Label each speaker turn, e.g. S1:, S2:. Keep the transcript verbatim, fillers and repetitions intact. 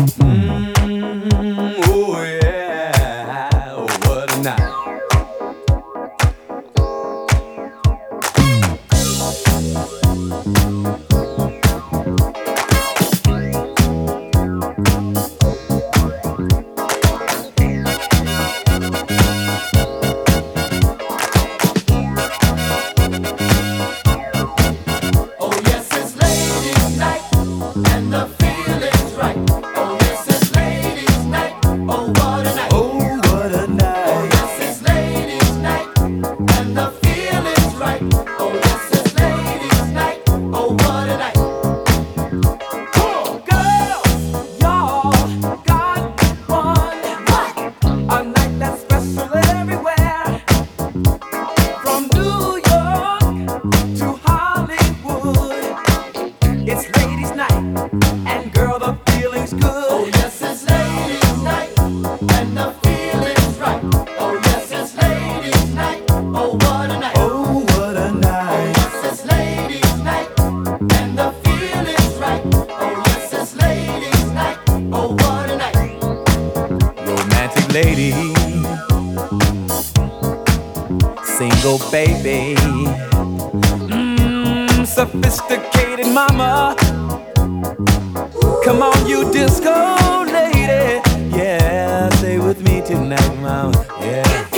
S1: Mm, oh yeah, oh, what a night.
S2: Oh yes, it's ladies' night, and the feeling's right. Oh yes, it's ladies' night. Oh what a night.
S1: Oh, what a
S2: Oh
S1: night.
S2: yes, it's ladies' night, and the feeling's right. Oh yes, it's ladies' night. Oh what a night.
S1: Girls, y'all got one. A night that's special everywhere. From New York to Hollywood. It's ladies' night, and girl, the feeling's
S2: Oh
S1: good.
S2: yes, it's ladies' night, and the feeling's right. Oh yes, it's ladies' night. Oh what a night.
S1: Oh, what a
S2: Oh
S1: night.
S2: yes, it's ladies' night, and the feeling's right. Oh yes, it's ladies' night. Oh what a night.
S1: Romantic lady, single baby, mm, sophisticated mama. Come on, you disco lady, yeah, stay with me tonight, mama, yeah.